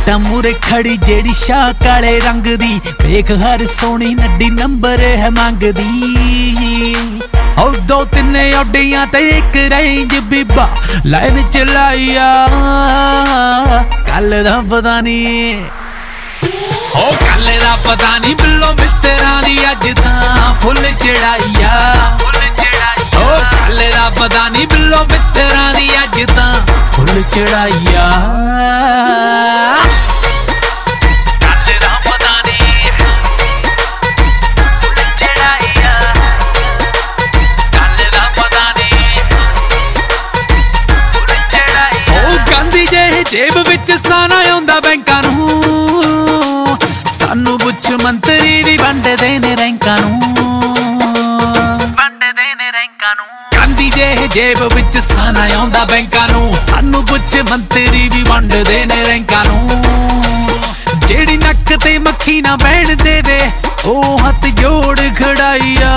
जट्टा मूरे खड़ी जेड़ी शाह काले रंग दी, देख हर सोनी नड्डी नंबर है मंगदी। और दो तीन ओडियां ते एक रेंज बीबा लाइन चलाइया, कल दा पता नहीं ओ कल दा पता नहीं बिल्लो मित्तरां दी अज तां फुल चढ़ाइया। ओ कल दा पता नहीं बिल्लो मित्तरां दी अज तां फुल चढ़ाइया। जेब विच साना आउंदा बैंकां नूं, सानू पुछ मंत्री भी वंडदे ने रैंकां नूं। गांधी जेब विच साना आउंदा बैंकां नूं, सानू पुछ मंत्री भी वंडदे ने रैंकां नूं। जेड़ी नक ते मक्खी ना बैण देवे ओ हथ जोड़ खड़ाइया,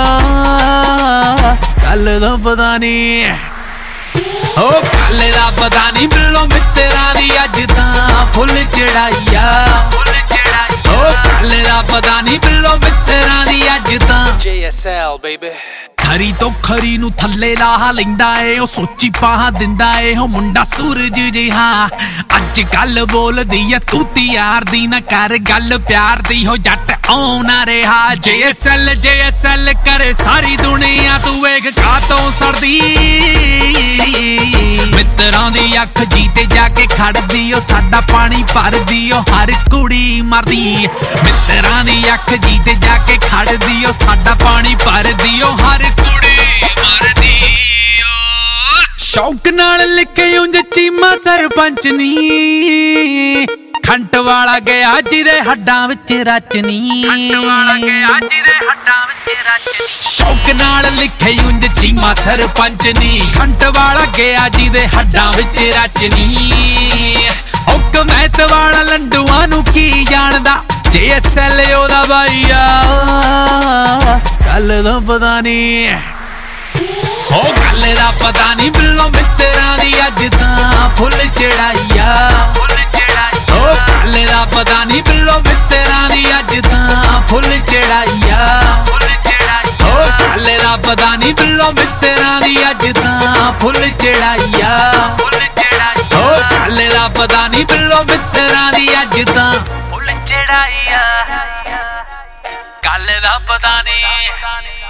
कल दा पता नहीं ओ कल दा पता नहीं बिल्लो मित्तरां दी अज तां फुल चढ़ाइया। ओ कल दा पता नहीं बिल्लो मित्तरां दी अज तां JSL baby। खरी तो खरी नू थल्ले ला लैंदा ए, ओ सोची पाह दिंदा ए हो मुंडा सूरज जिहा। अज कल बोलदी ए तू यार दी ना कर गल प्यार दी, हो जट आउना रहा JSL करे सारी दुनिया, तू वेख कातों सड़दी। मित्तरां दी अख जीते जाके खड़दी, ओ साडा पानी भरदी, ओ हर कुड़ी मरदी। मित्तरां दी अख जीते जाके खड़दी, ओ साडा पानी भरदी, ओ हर कुड़ी मरदी। शौक नाल लिखे उंज चीमा सरपंच नी, खंट वाला गया जिदे हड्डां विच रचनी। शौक नाल लिखे उंज चीमा सरपंच नी, खंट वाला गया जिदे हड्डां विच रचनी। ओ कमैत वाला लंडुआं नू की जानदा, JSL ओदा भाईया, कल दा पता नहीं ओ कल दा पता नहीं बिल्लो मित्तरां दी अज तां फुल चढ़ाइया। ओ कल दा पता नहीं बिल्लो मित्तरां दी अज तां फुल चढ़ाइया। ओ कल दा पता नहीं बिल्लो मित्तरां दी अज तां फुल चढ़ाइया। ओ कल दा पता नहीं बिल्लो मित्तरां दी अज तां फुल चढ़ाइया, कल दा पता नहीं।